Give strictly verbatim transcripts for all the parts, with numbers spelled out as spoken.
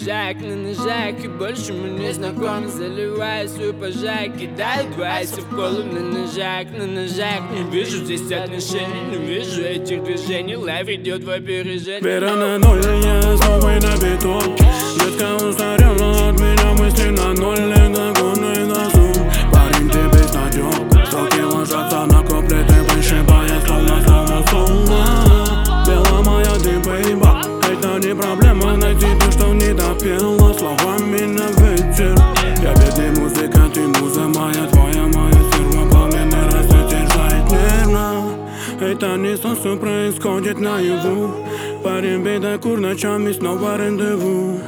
ножах, на ножах. И больше мы не знакомы. Заливаю свой пожар, кидаю два айса в колу. На ножах, на ножах. Не вижу здесь отношений, не вижу этих движений. Лайф идет в опережение. Вера на ноль, я снова на бетон. Детка устарела от меня, мысли на ноль. Недогонный на зум. Парень, ты безнадён. Строки ложатся на куплеты, вышибая словно словно солнце. Пела моя ты, бейба. Это не проблема найти то, что не допела словами на ветер. Я бедный музыкант и муза моя, твоя моя стерва. Пламенный рассвет держает нервно. Это не сон, все происходит наяву. Парень, бедокур, ночами снова рандеву.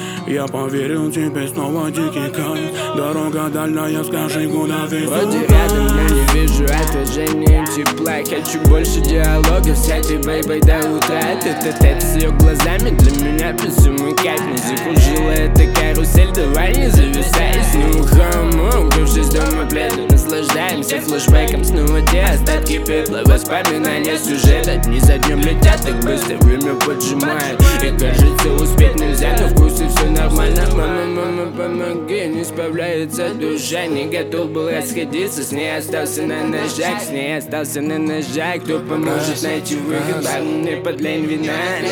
Я поверил тебе, снова дикий кайф. Дорога дальняя, скажи, куда ты вроде рядом, но не вижу отражения тепла. Хочу больше диалога с этой бейбой до утра. Тет-а-тет с ее глазами, для меня безумный кайф. Музыку жила эта карусель, давай не зависай с нюхом. Укрывшись дома пледом, наслаждаемся флешбеком. Снова те остатки пепла, воспоминания сюжета. Дни за днем летят так быстро, время поджимает. И кажется, успеть нельзя, но вкусы все нормально. Мама, мама, помоги, не справляется душа. Не готов был расходиться, с ней остался на ножах. С ней остался на ножах, кто поможет найти выход. Не подлень вина,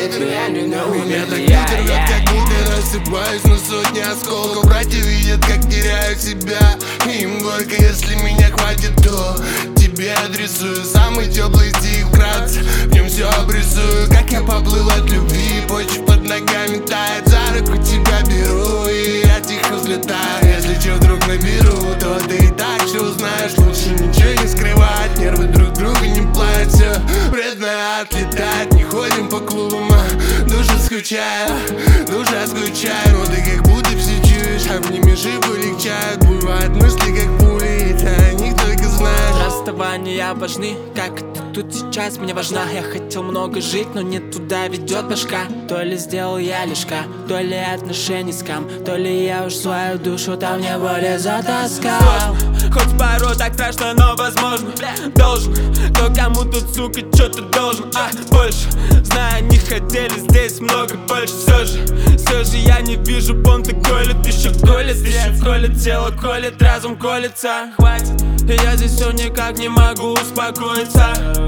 я не новый. Я так муторно, как будто рассыпаюсь на сотни осколков. Братья видят, как теряю себя. Им горько, если меня хватит, то тебе адресую самый теплый стих вкратце. В нем все обрисую, как я поплыл от любви. Почва под ногами тает, за руку тебя беру и я тихо взлетаю. Если че вдруг наберу, то ты и так все узнаешь. Лучше ничего не скрывать, нервы друг друга не плавят. Все вредно отлетать, не ходим по клубам, а душа скучает, душа скучает. Но ты как будто все чуешь, обнимешь и полегчает. Бывают мысли как пули, и ты о них только знаешь. Расставания важны, как это тут сейчас мне важна. Я хотел много жить, но не туда ведет башка. То ли сделал я лишка, то ли отношений скам, то ли я уж свою душу там не более затаскал. Хоть порой так страшно, но возможно должен. Кто кому тут, сука, что-то должен, а больше. Знаю, не хотели, здесь много больше. Все же, все же я не вижу, понты колет, еще колет, еще колет. Тело колет, разум колется. Хватит, я здесь все никак не могу успокоиться.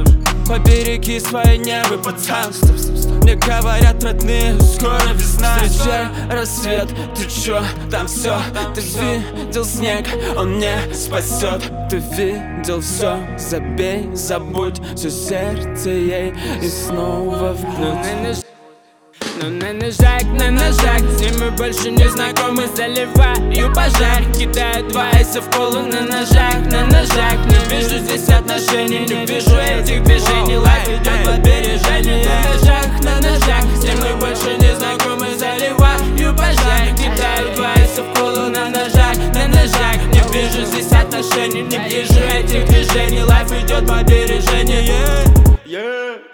Побереги свои нервы, пацан. Мне говорят родные, скоро весна. Встречай рассвет, ты чё, там все. Ты видел снег, он не спасет. Ты видел все, забей, забудь. Все сердце ей и снова в путь. Но на ножах, на ножах, с ним мы больше не знакомы. Заливаю пожар, кидаю два айса в колу. На ножах, на ножах, не вижу здесь отношений, не вижу этих движений. Лайф идет в опережение. На ножах, на ножах, с ним мы больше не знакомы. Заливаю пожар, кидаю два айса в колу. На ножах, на ножах, не вижу здесь отношений, не вижу этих движений. Лайф идет в опережение. Yeah.